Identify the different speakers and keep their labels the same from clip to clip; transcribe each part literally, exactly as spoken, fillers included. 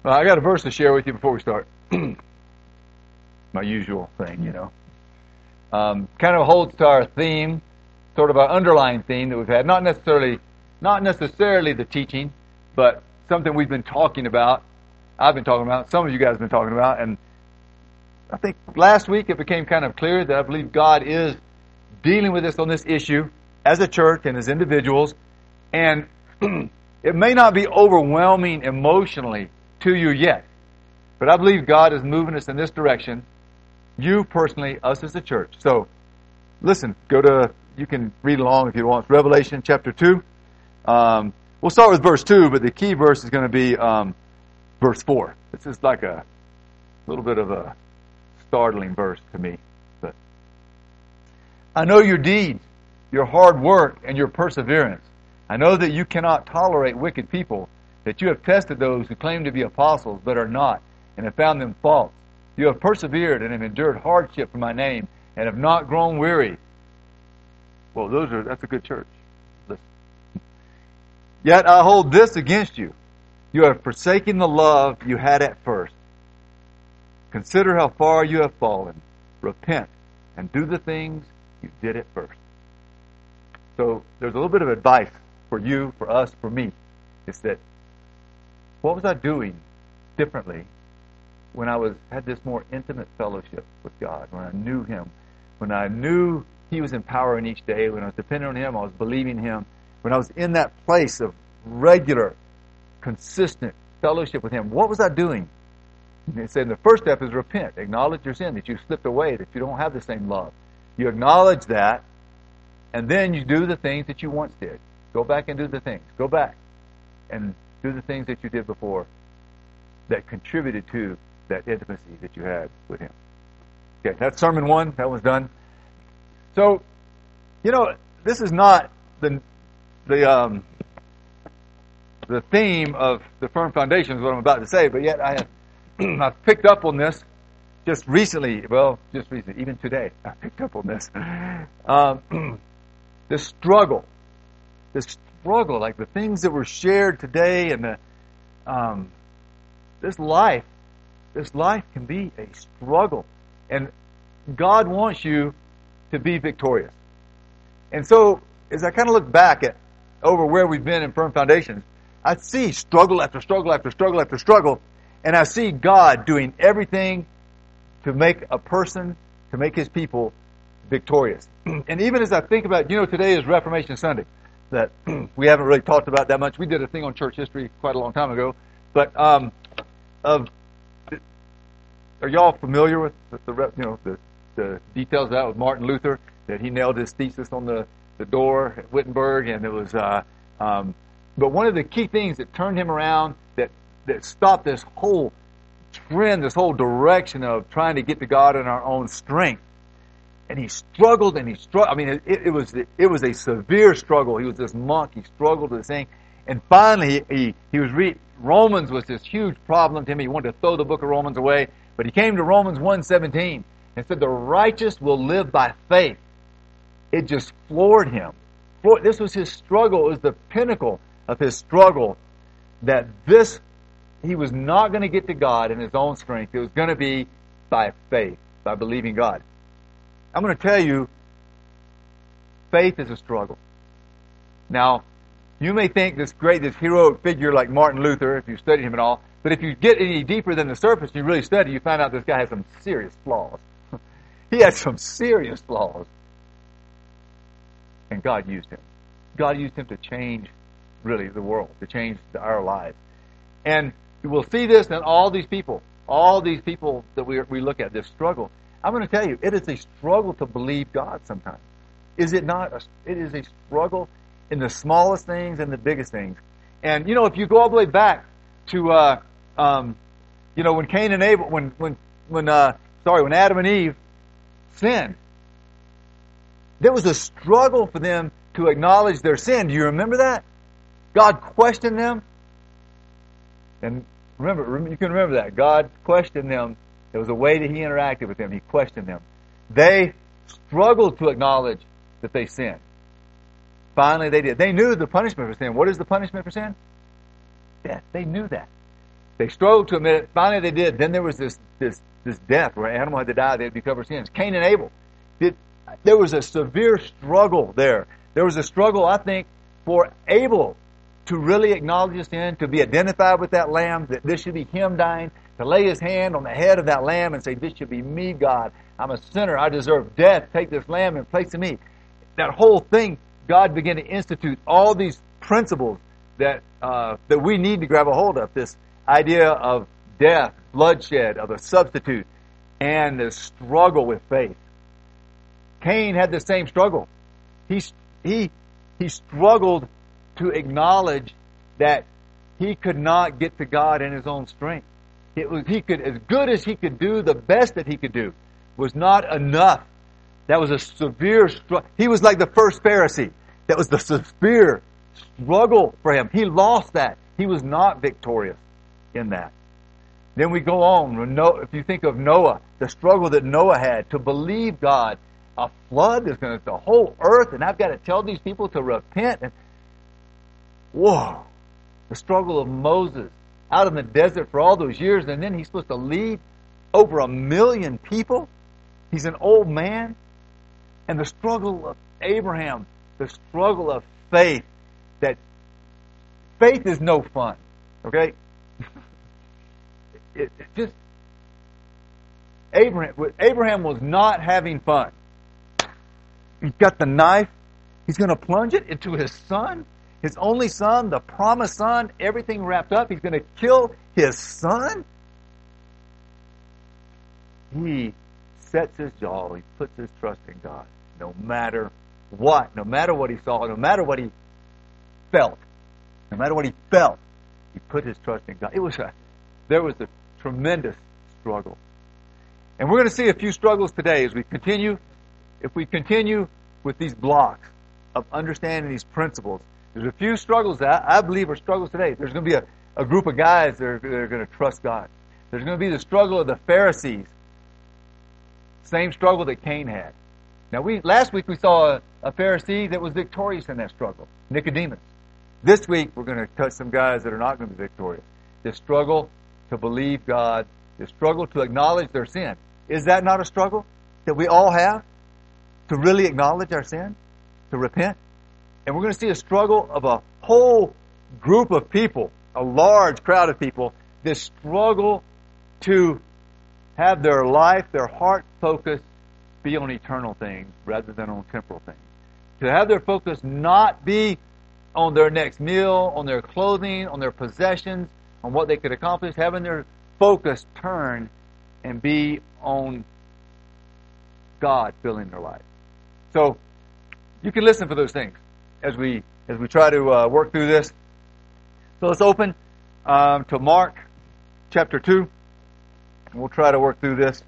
Speaker 1: Well, I got a verse to share with you before we start. My usual thing, you know. Um, kind of holds to our theme, sort of our underlying theme that we've had. Not necessarily, not necessarily the teaching, but something we've been talking about. I've been talking about. Some of you guys have been talking about, and I think last week it became kind of clear that I believe God is dealing with us on this issue as a church and as individuals, and it may not be overwhelming emotionally to you yet, but I believe God is moving us in this direction, you personally, us as a church. So, listen, go to, you can read along if you want, Revelation chapter two. Um, we'll start with verse two, but the key verse is going to be um, verse four. This is like a little bit of a startling verse to me. But I know your deeds, your hard work, and your perseverance. I know that you cannot tolerate wicked people, that you have tested those who claim to be apostles but are not, and have found them false. You have persevered and have endured hardship for my name, and have not grown weary. Well, those are that's a good church. Listen. Yet I hold this against you. You have forsaken the love you had at first. Consider how far you have fallen. Repent and do the things you did at first. So there's a little bit of advice for you, for us, for me. It's that, what was I doing differently when I was had this more intimate fellowship with God, when I knew Him, when I knew He was empowering each day, when I was depending on Him, I was believing Him, when I was in that place of regular, consistent fellowship with Him? What was I doing? And it said the first step is repent. Acknowledge your sin, that you slipped away, that you don't have the same love. You acknowledge that, and then you do the things that you once did. Go back and do the things. Go back and do the things that you did before that contributed to that intimacy that you had with Him. Okay, that's sermon one. That one's done. So, you know, this is not the the um, the theme of the Firm Foundation is what I'm about to say, but yet I have I've picked up on this just recently. Well, just recently, even today, I picked up on this. Um, the struggle, the struggle, like the things that were shared today, and the um, this life, this life can be a struggle, and God wants you to be victorious. And so, as I kind of look back at over where we've been in Firm Foundations, I see struggle after struggle after struggle after struggle, and I see God doing everything to make a person, to make His people victorious. And even as I think about, you know, today is Reformation Sunday, that we haven't really talked about that much. We did a thing on church history quite a long time ago, but um, of are y'all familiar with the, the you know the, the details of that with Martin Luther, that he nailed his thesis on the, the door at Wittenberg, and it was uh, um, but one of the key things that turned him around, that that stopped this whole trend, this whole direction of trying to get to God in our own strength. And he struggled and he struggled. I mean, it, it was it was a severe struggle. He was this monk. He struggled with this thing, and finally he he, he was re- Romans was this huge problem to him. He wanted to throw the book of Romans away, but he came to Romans one seventeen and said, "The righteous will live by faith." It just floored him. This was his struggle. It was the pinnacle of his struggle, that this he was not going to get to God in his own strength. It was going to be by faith, by believing God. I'm going to tell you, faith is a struggle. Now, you may think this great, this heroic figure like Martin Luther, if you studied him at all, but if you get any deeper than the surface and you really study, you find out this guy has some serious flaws. He had some serious flaws. And God used him. God used him to change, really, the world, to change our lives. And we'll see this in all these people, all these people that we we look at, this struggle. I'm going to tell you, it is a struggle to believe God sometimes. Is it not? A, it is a struggle in the smallest things and the biggest things. And, you know, if you go all the way back to, uh, um, you know, when Cain and Abel, when, when, when, uh, sorry, when Adam and Eve sinned, there was a struggle for them to acknowledge their sin. Do you remember that? God questioned them. And remember, you can remember that. God questioned them. There was a way that He interacted with them. He questioned them. They struggled to acknowledge that they sinned. Finally, they did. They knew the punishment for sin. What is the punishment for sin? Death. They knew that. They struggled to admit it. Finally, they did. Then there was this this this death where an animal had to die. They had to cover sins. Cain and Abel. Did, there was a severe struggle there. There was a struggle, I think, for Abel to really acknowledge his sin, to be identified with that lamb, that this should be him dying, to lay his hand on the head of that lamb and say, this should be me, God. I'm a sinner. I deserve death. Take this lamb in place of me. That whole thing, God began to institute all these principles that uh, that we need to grab a hold of. This idea of death, bloodshed, of a substitute, and the struggle with faith. Cain had the same struggle. He he he struggled to acknowledge that he could not get to God in his own strength. It was he could as good as he could do, the best that he could do was not enough. That was a severe struggle. He was like the first Pharisee. That was the severe struggle for him. He lost that. He was not victorious in that. Then we go on. If you think of Noah, the struggle that Noah had to believe God, a flood is going to the whole earth, and I've got to tell these people to repent. And whoa, the struggle of Moses out in the desert for all those years, and then he's supposed to lead over a million people. He's an old man. And the struggle of Abraham, the struggle of faith, that faith is no fun, okay? it, it just, Abraham, Abraham was not having fun. He's got the knife. He's going to plunge it into his son, his only son, the promised son, everything wrapped up. He's going to kill his son. He sets his jaw. He puts his trust in God. No matter what, no matter what he saw, no matter what he felt, no matter what he felt, he put his trust in God. It was a, there was a tremendous struggle. And we're going to see a few struggles today as we continue. If we continue with these blocks of understanding these principles, there's a few struggles that I believe are struggles today. There's going to be a, a group of guys that are, that are going to trust God. There's going to be the struggle of the Pharisees. Same struggle that Cain had. Now, we last week we saw a, a Pharisee that was victorious in that struggle, Nicodemus. This week we're going to touch some guys that are not going to be victorious. The struggle to believe God, the struggle to acknowledge their sin. Is that not a struggle that we all have? To really acknowledge our sin? To repent? And we're going to see a struggle of a whole group of people, a large crowd of people, this struggle to have their life, their heart focused, be on eternal things rather than on temporal things. To have their focus not be on their next meal, on their clothing, on their possessions, on what they could accomplish, having their focus turn and be on God filling their life. So you can listen for those things as we as we try to uh, work through this. So let's open um, to Mark chapter two, and we'll try to work through this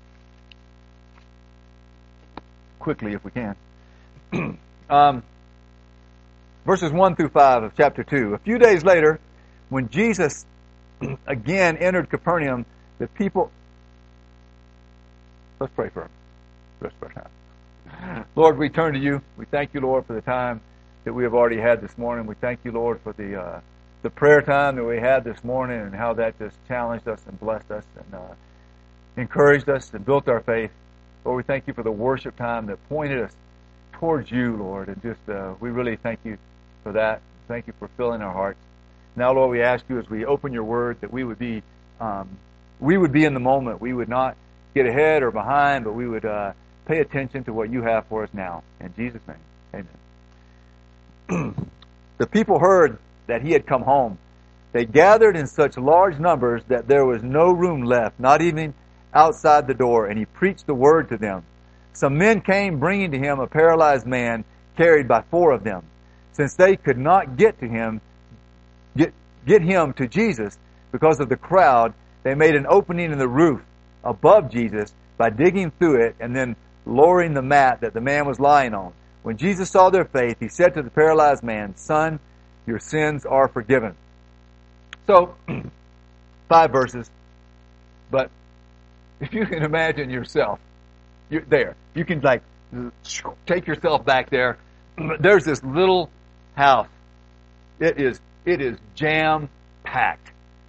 Speaker 1: quickly if we can. um, verses one through five of chapter two. A few days later, when Jesus again entered Capernaum, the people... Let's pray for him. Let's pray. Lord, we turn to you. We thank you, Lord, for the time that we have already had this morning. We thank you, Lord, for the uh, the prayer time that we had this morning and how that just challenged us and blessed us and uh, encouraged us and built our faith. Lord, we thank you for the worship time that pointed us towards you, Lord, and just uh, we really thank you for that. Thank you for filling our hearts. Now, Lord, we ask you as we open your word that we would be um, we would be in the moment. We would not get ahead or behind, but we would uh, pay attention to what you have for us now. In Jesus' name, amen. The people heard that he had come home. They gathered in such large numbers that there was no room left, not even outside the door, and he preached the word to them. Some men came bringing to him a paralyzed man carried by four of them. Since they could not get to him, get, get him to Jesus because of the crowd, they made an opening in the roof above Jesus by digging through it and then lowering the mat that the man was lying on. When Jesus saw their faith, he said to the paralyzed man, "Son, your sins are forgiven." So, five verses, but if you can imagine yourself, you're there. You can like take yourself back there. There's this little house. It is it is jam packed.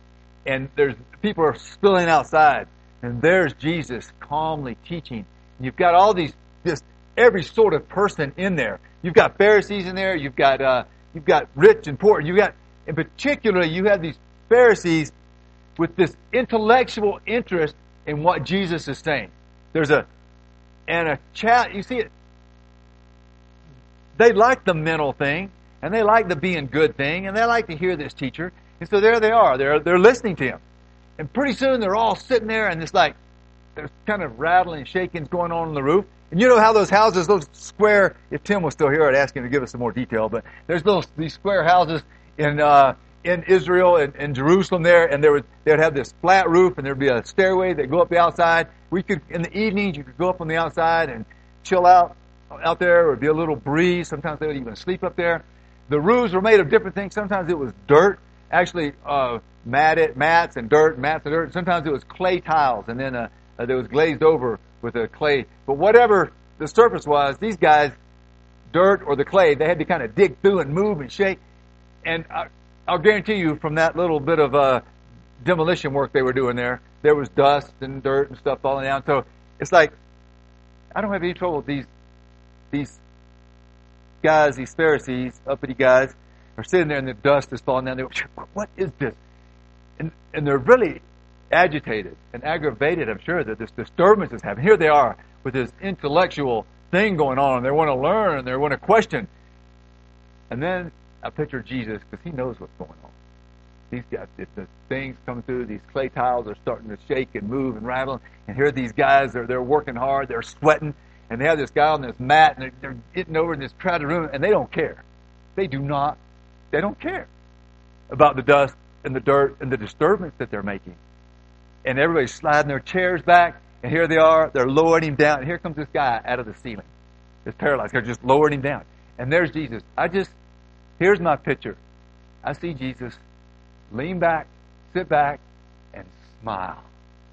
Speaker 1: and there's people are spilling outside, and there's Jesus calmly teaching. And you've got all these, just every sort of person in there. You've got Pharisees in there. You've got uh, you've got rich and poor. You got, in particular, you have these Pharisees with this intellectual interest in what Jesus is saying. There's a and a chat. You see it. They like the mental thing, and they like the being good thing, and they like to hear this teacher. And so there they are. They're they're listening to him. And pretty soon they're all sitting there, and it's like there's kind of rattling and shakings going on in the roof. And you know how those houses, those square, if Tim was still here, I'd ask him to give us some more detail, but there's those these square houses in uh, in Israel and in Jerusalem there, and there would they'd have this flat roof, and there'd be a stairway that go up the outside. We could, in the evenings, you could go up on the outside and chill out out there. There would be a little breeze. Sometimes they would even sleep up there. The roofs were made of different things. Sometimes it was dirt, actually uh, matted, mats and dirt, mats and dirt. Sometimes it was clay tiles, and then uh, uh, it was glazed over with a clay. But whatever the surface was, these guys, dirt or the clay, they had to kind of dig through and move and shake. And I, I'll guarantee you, from that little bit of uh, demolition work they were doing there, there was dust and dirt and stuff falling down. So it's like, I don't have any trouble with these these guys, these Pharisees, uppity guys, are sitting there and the dust is falling down. They go, what is this? And and they're really agitated and aggravated, I'm sure, that this disturbance is happening. Here they are with this intellectual thing going on, and they want to learn, and they want to question. And then I picture Jesus, because he knows what's going on. These guys, if the things come through, these clay tiles are starting to shake and move and rattle, and here these guys, are they're working hard, they're sweating, and they have this guy on this mat, and they're, they're getting over in this crowded room, and they don't care. They do not, they don't care about the dust and the dirt and the disturbance that they're making. And everybody's sliding their chairs back, and here they are, they're lowering him down, and here comes this guy out of the ceiling. This paralyzed guy, just lowering him down. And there's Jesus. I just, here's my picture. I see Jesus lean back, sit back, and smile.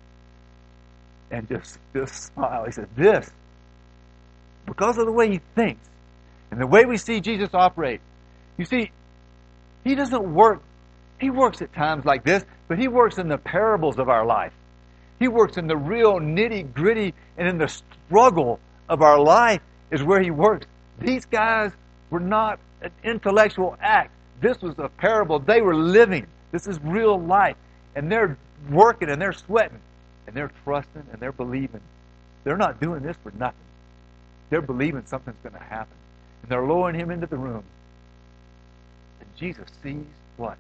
Speaker 1: And just, just smile. He says, this, because of the way he thinks, and the way we see Jesus operate, you see, he doesn't work, he works at times like this, but he works in the parables of our life. He works in the real nitty-gritty and in the struggle of our life is where he works. These guys were not an intellectual act. This was a parable. They were living. This is real life. And they're working and they're sweating and they're trusting and they're believing. They're not doing this for nothing. They're believing something's going to happen. And they're lowering him into the room. And Jesus sees what?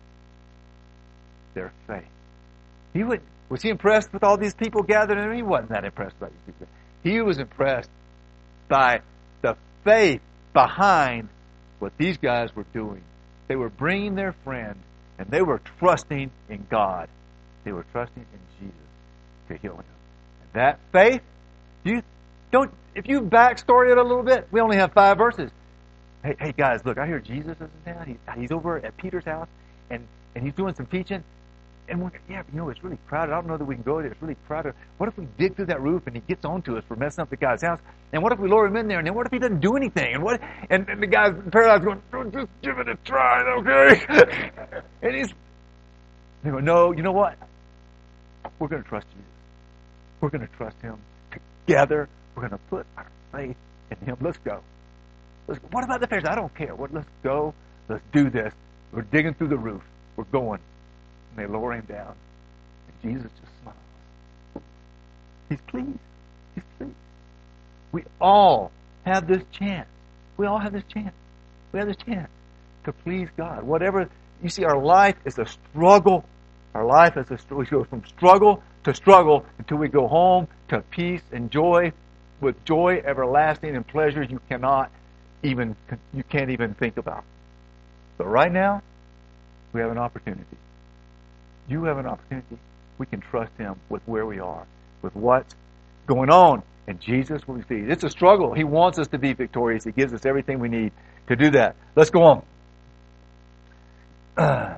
Speaker 1: Their faith. He would, was he impressed with all these people gathered in? He wasn't that impressed by these people. He was impressed by the faith behind what these guys were doing. They were bringing their friend, and they were trusting in God. They were trusting in Jesus to heal him. And that faith, you don't. If you backstory it a little bit, we only have five verses. Hey, hey guys, look! I hear Jesus is in town. He, he's over at Peter's house, and and he's doing some teaching. And we're, yeah, you know, it's really crowded. I don't know that we can go there. It's really crowded. What if we dig through that roof and he gets onto us for messing up the guy's house? And what if we lower him in there? And then what if he doesn't do anything? And what? And, and the guy's paralyzed going, oh, just give it a try, okay? And he's, they go, no, you know what? We're going to trust Jesus. We're going to trust him. Together, we're going to put our faith in him. Let's go. Let's go. What about the Pharisees? I don't care. What? Let's go. Let's do this. We're digging through the roof. We're going. And they lower him down. And Jesus just smiles. He's pleased. He's pleased. We all have this chance. We all have this chance. We have this chance to please God. Whatever, you see, our life is a struggle. Our life is a struggle. We go from struggle to struggle until we go home to peace and joy, with joy everlasting and pleasures you cannot even, you can't even think about. But right now, we have an opportunity. You have an opportunity. We can trust him with where we are, with what's going on. And Jesus will see. It's a struggle. He wants us to be victorious. He gives us everything we need to do that. Let's go on. Uh,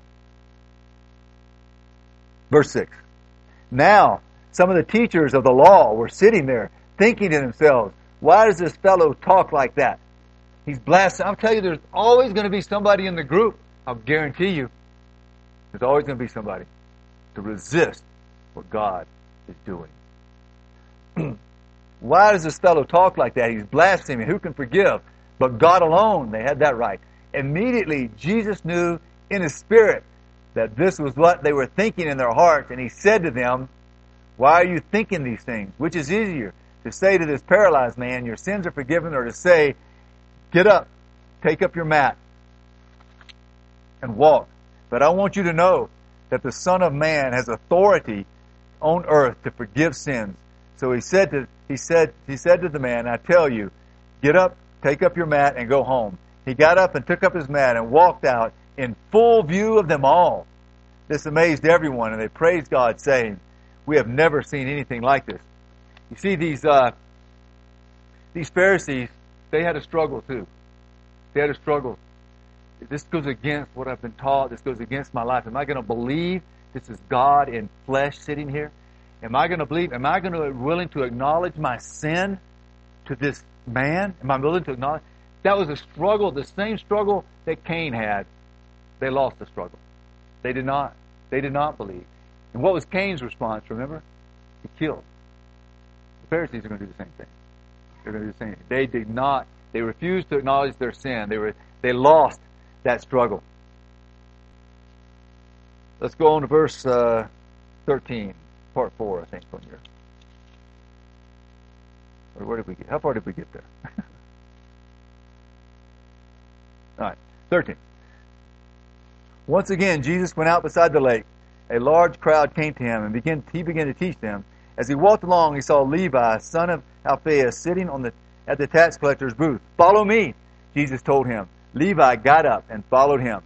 Speaker 1: verse six. Now, some of the teachers of the law were sitting there thinking to themselves, why does this fellow talk like that? He's blaspheming. I'll tell you, there's always going to be somebody in the group. I'll guarantee you. There's always going to be somebody. to resist what God is doing. Why does this fellow talk like that? He's blaspheming. Who can forgive? But God alone. They had that right. Immediately, Jesus knew in his spirit that this was what they were thinking in their hearts, and he said to them, why are you thinking these things? Which is easier, to say to this paralyzed man, your sins are forgiven, or to say, get up, take up your mat, and walk. But I want you to know that the Son of Man has authority on earth to forgive sins. So he said to he said he said to the man, I tell you, get up, take up your mat, and go home. He got up and took up his mat and walked out in full view of them all. This amazed everyone, and they praised God, saying, we have never seen anything like this. You see, these uh, these Pharisees, they had a struggle too. They had a struggle. This goes against what I've been taught. This goes against my life. Am I going to believe this is God in flesh sitting here? Am I going to believe? Am I going to be willing to acknowledge my sin to this man? Am I willing to acknowledge? That was a struggle, the same struggle that Cain had. They lost the struggle. They did not. They did not believe. And what was Cain's response? Remember, he killed. The Pharisees are going to do the same thing. They're going to do the same thing. They did not. They refused to acknowledge their sin. They were. They lost that struggle. Let's go on to verse uh, thirteen, part four, I think, from here. Or where did we get? How far did we get there? All right, thirteen. Once again, Jesus went out beside the lake. A large crowd came to him, and began, he began to teach them. As he walked along, he saw Levi, son of Alphaeus, sitting on the at the tax collector's booth. Follow me, Jesus told him. Levi got up and followed him.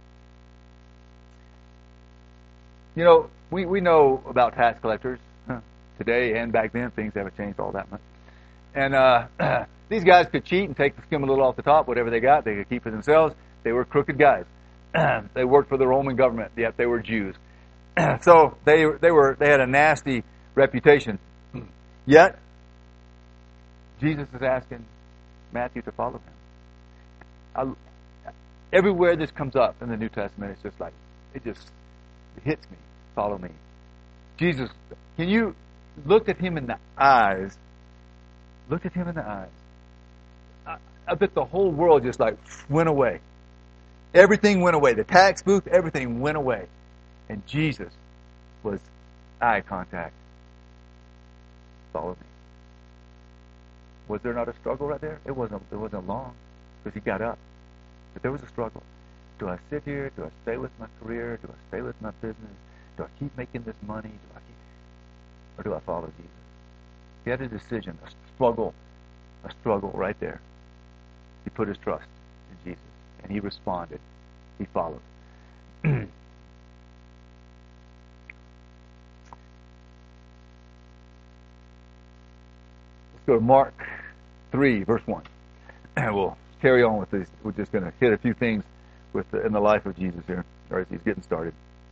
Speaker 1: You know, we, we know about tax collectors huh, today and back then. Things haven't changed all that much. And uh, these guys could cheat and take the skim a little off the top, whatever they got, they could keep for themselves. They were crooked guys. They worked for the Roman government, yet they were Jews. So they they were they had a nasty reputation. Yet Jesus is asking Matthew to follow him. I, everywhere this comes up in the New Testament, it's just like it just it hits me. Follow me, Jesus. Can you look at him in the eyes? Look at him in the eyes. I, I bet the whole world just like went away. Everything went away. The tax booth, everything went away. And Jesus was eye contact. Follow me. Was there not a struggle right there? It wasn't. It wasn't long because he got up. But there was a struggle. Do I sit here? Do I stay with my career? Do I stay with my business? Do I keep making this money? Do I keep, or do I follow Jesus? He had a decision, a struggle, a struggle right there. He put his trust in Jesus, and he responded. He followed. Let's go to Mark three, verse one. And we'll carry on with this. We're just going to hit a few things with the, in the life of Jesus here, or as he's getting started.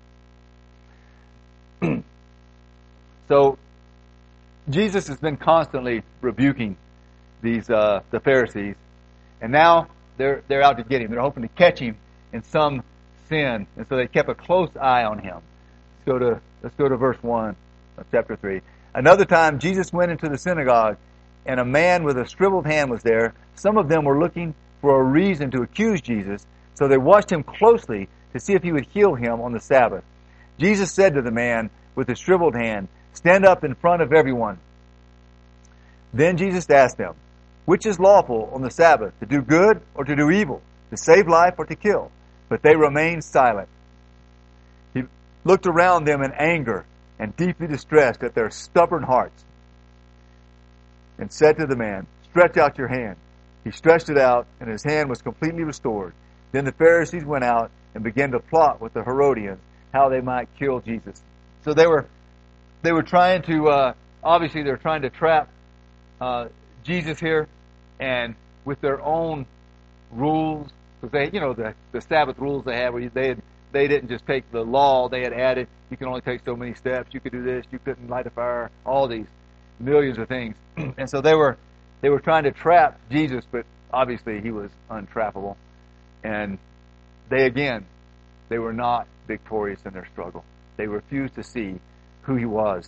Speaker 1: So, Jesus has been constantly rebuking these uh, the Pharisees, and now they're they're out to get him. They're hoping to catch him in some sin, and so they kept a close eye on him. Let's go to let's go to verse one of chapter three. Another time, Jesus went into the synagogue, and a man with a shriveled hand was there. Some of them were looking for a reason to accuse Jesus, so they watched him closely to see if he would heal him on the Sabbath. Jesus said to the man with the shriveled hand, "Stand up in front of everyone." Then Jesus asked them, "Which is lawful on the Sabbath, to do good or to do evil, to save life or to kill?" But they remained silent. He looked around them in anger and deeply distressed at their stubborn hearts, and said to the man, "Stretch out your hand." He stretched it out, and his hand was completely restored. Then the Pharisees went out and began to plot with the Herodians how they might kill Jesus. So they were they were trying to uh, obviously they're trying to trap uh, Jesus here, and with their own rules, because they you know the the Sabbath rules they had, where they had, they didn't just take the law, they had added you can only take so many steps, you could do this, you couldn't light a fire, all these millions of things, and so they were they were trying to trap Jesus, but obviously he was untrappable, and they again they were not victorious in their struggle. They refused to see who he was.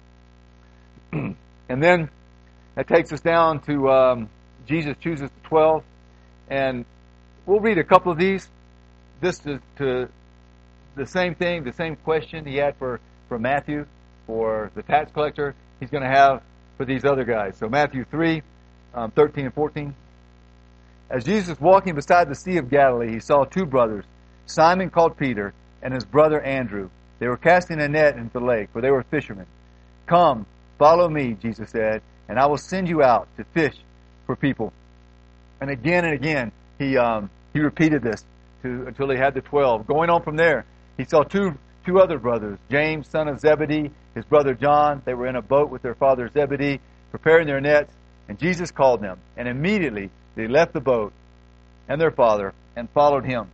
Speaker 1: And then that takes us down to um, Jesus chooses the twelve. And we'll read a couple of these. This is to the same thing, the same question he had for, for Matthew, for the tax collector, he's going to have for these other guys. So Matthew three, um, thirteen and fourteen. As Jesus was walking beside the Sea of Galilee, he saw two brothers, Simon called Peter, and his brother Andrew. They were casting a net into the lake, for they were fishermen. Come, follow me, Jesus said, and I will send you out to fish for people. And again and again, he um, he repeated this to, until he had the twelve. Going on from there, he saw two two other brothers, James, son of Zebedee, his brother John. They were in a boat with their father Zebedee, preparing their nets, and Jesus called them. And immediately they left the boat and their father and followed him.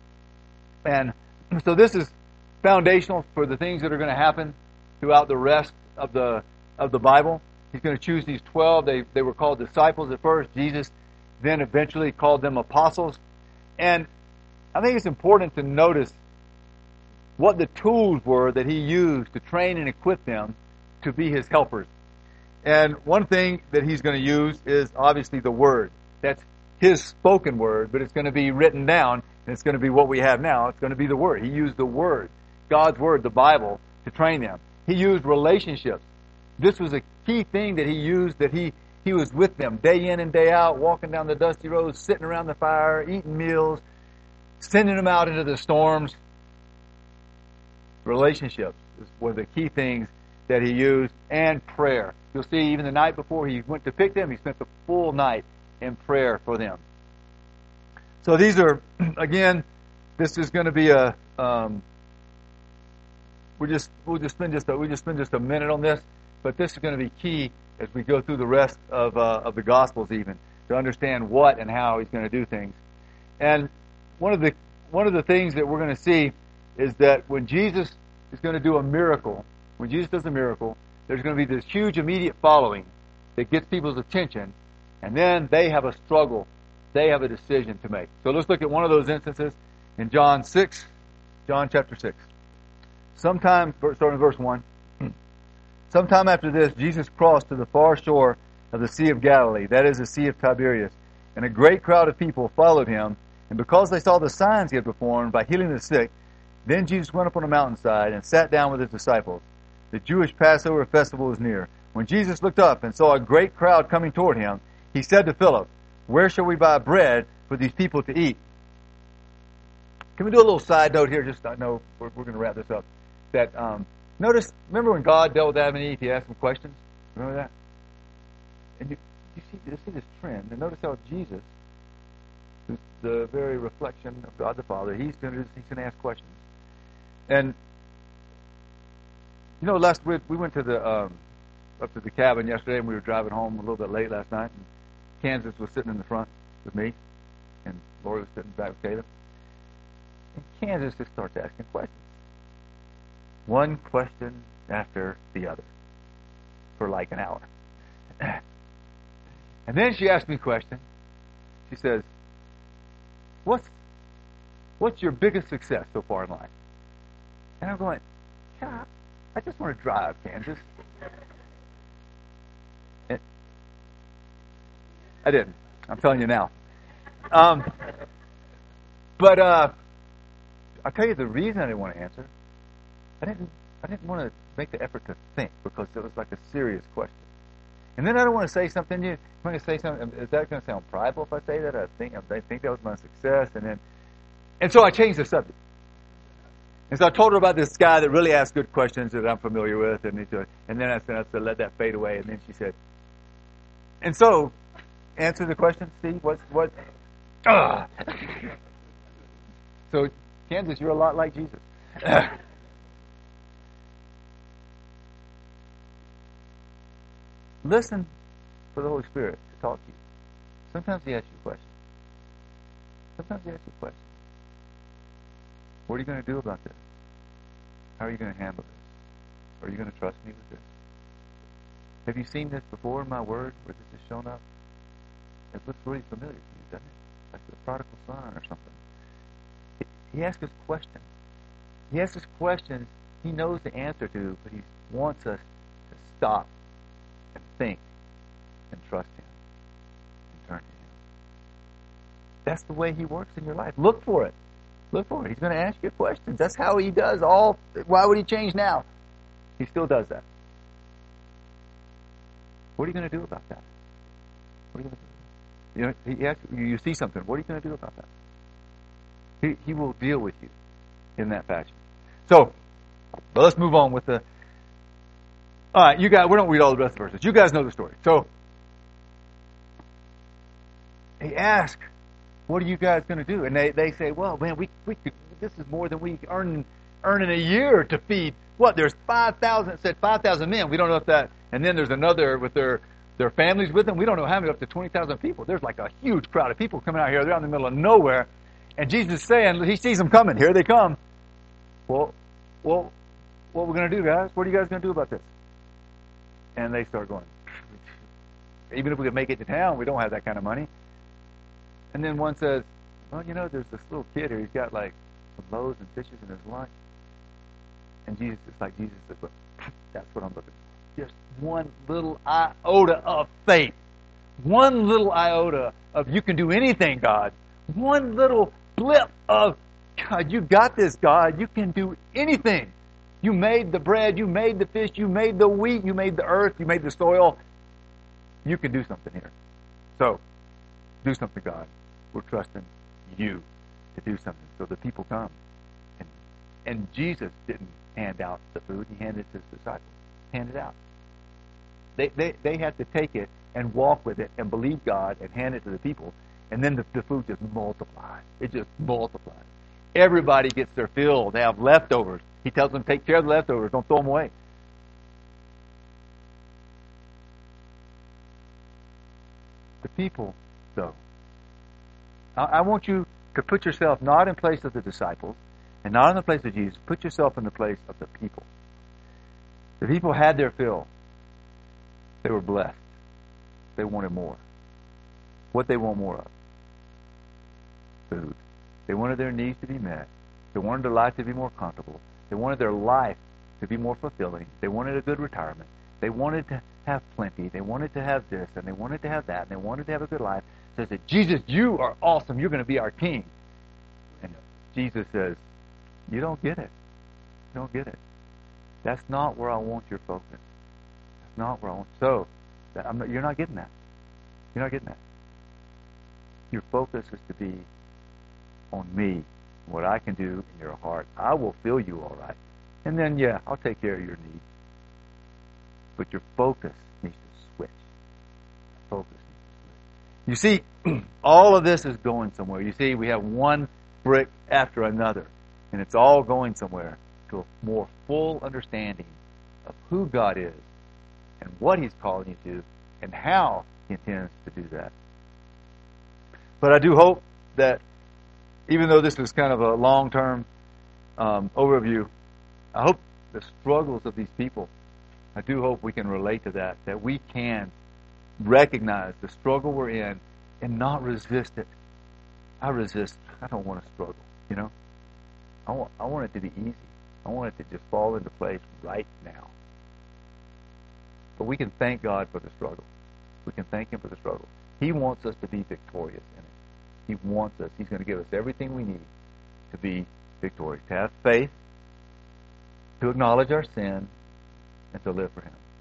Speaker 1: And so this is foundational for the things that are going to happen throughout the rest of the of the Bible. He's going to choose these twelve. They they were called disciples at first. Jesus then eventually called them apostles. And I think it's important to notice what the tools were that he used to train and equip them to be his helpers. And one thing that he's going to use is obviously the Word. That's his spoken word, but it's going to be written down, and it's going to be what we have now. It's going to be the Word. He used the Word, God's Word, the Bible, to train them. He used relationships. This was a key thing that he used, that he, he was with them day in and day out, walking down the dusty roads, sitting around the fire, eating meals, sending them out into the storms. Relationships is one of the key things that he used, and prayer. You'll see even the night before he went to pick them, he spent the full night in prayer for them. So these are, again, this is going to be a, um, we just we'll just spend just a, we just spend just a minute on this, but this is going to be key as we go through the rest of uh, of the Gospels, even to understand what and how he's going to do things. And one of the one of the things that we're going to see is that when Jesus is going to do a miracle, when Jesus does a miracle, there's going to be this huge immediate following that gets people's attention, and then they have a struggle. They have a decision to make. So let's look at one of those instances in John six, John chapter six. Sometime, starting in verse one, sometime after this, Jesus crossed to the far shore of the Sea of Galilee, that is the Sea of Tiberias, and a great crowd of people followed him, and because they saw the signs he had performed by healing the sick, then Jesus went up on a mountainside and sat down with his disciples. The Jewish Passover festival was near. When Jesus looked up and saw a great crowd coming toward him, he said to Philip, "Where shall we buy bread for these people to eat?" Can we do a little side note here? Just I know we're, we're going to wrap this up. That um, notice, remember when God dealt with Adam and Eve, he asked them questions? Remember that? And you, you, see, you see this trend. And notice how Jesus, who's the very reflection of God the Father, he's going to he's going to ask questions. And you know, last week we went to the um, up to the cabin yesterday, and we were driving home a little bit late last night. And Kansas was sitting in the front with me, and Lori was sitting back with Caleb. And Kansas just starts asking questions. One question after the other for like an hour. And then she asked me a question. She says, What's what's your biggest success so far in life? And I'm going, God, I just want to drive, Kansas. And I didn't. I'm telling you now. Um, but uh, I'll tell you the reason I didn't want to answer. I didn't. I didn't want to make the effort to think because it was like a serious question. And then I don't want to say something. You, I'm going to say something. Is that going to sound prideful if I say that? I think I think that was my success. And then, and so I changed the subject. And so I told her about this guy that really asked good questions that I'm familiar with. And, it, and then I said, I said, let that fade away. And then she said, and so, answer the question, Steve. What's what? Uh. So, Kansas, you're a lot like Jesus. Listen for the Holy Spirit to talk to you. Sometimes He asks you questions. Sometimes He asks you questions. What are you going to do about this? How are you going to handle this? Are you going to trust me with this? Have you seen this before in my Word where this has shown up? It looks really familiar to you, doesn't it? Like the prodigal son or something. He asks us questions. He asks us questions He knows the answer to, but He wants us to stop and think and trust Him and turn to Him. That's the way He works in your life. Look for it. Look for it. He's going to ask you questions. That's how He does all. Why would He change now? He still does that. What are you going to do about that? What are you going to do? You know, he asks, you see something. What are you going to do about that? He, he will deal with you in that fashion. So, but let's move on with the. All right, you guys. We don't read all the rest of the verses. You guys know the story. So, he asks, "What are you guys going to do?" And they, they say, "Well, man, we we could, this is more than we earn earn in a year to feed." What? There's five thousand. It said five thousand men. We don't know if that. And then there's another with their their families with them. We don't know how many. Up to twenty thousand people. There's like a huge crowd of people coming out here. They're out in the middle of nowhere, and Jesus is saying, He sees them coming. Here they come. Well, well, what are we going to do, guys? What are you guys going to do about this? And they start going, even if we could make it to town, we don't have that kind of money. And then one says, well, you know, there's this little kid here. He's got like some loaves and fishes in his lunch. And Jesus, it's like Jesus says, look, that's what I'm looking for. Just one little iota of faith. One little iota of you can do anything, God. One little blip of, God, you got this, God. You can do anything. You made the bread. You made the fish. You made the wheat. You made the earth. You made the soil. You can do something here. So, do something, God. We're trusting you to do something. So the people come. And, and Jesus didn't hand out the food. He handed it to his disciples. Hand it out. They, they, they had to take it and walk with it and believe God and hand it to the people. And then the, the food just multiplies. It just multiplies. Everybody gets their fill. They have leftovers. He tells them, take care of the leftovers. Don't throw them away. The people, though. I, I want you to put yourself not in place of the disciples and not in the place of Jesus. Put yourself in the place of the people. The people had their fill. They were blessed. They wanted more. What they want more of? Food. They wanted their needs to be met. They wanted their life to be more comfortable. They wanted their life to be more fulfilling. They wanted a good retirement. They wanted to have plenty. They wanted to have this, and they wanted to have that, and they wanted to have a good life. So they said, Jesus, you are awesome. You're going to be our king. And Jesus says, you don't get it. You don't get it. That's not where I want your focus. That's not where I want. So, that I'm not, you're not getting that. You're not getting that. Your focus is to be on me, what I can do in your heart. I will fill you all right. And then, yeah, I'll take care of your needs. But your focus needs to switch. Focus needs to switch. You see, all of this is going somewhere. You see, we have one brick after another. And it's all going somewhere to a more full understanding of who God is and what He's calling you to and how He intends to do that. But I do hope that even though this is kind of a long-term um, overview, I hope the struggles of these people, I do hope we can relate to that, that we can recognize the struggle we're in and not resist it. I resist. I don't want to struggle, you know. I want, I want it to be easy. I want it to just fall into place right now. But we can thank God for the struggle. We can thank Him for the struggle. He wants us to be victorious in it. He wants us. He's going to give us everything we need to be victorious, to have faith, to acknowledge our sin, and to live for Him.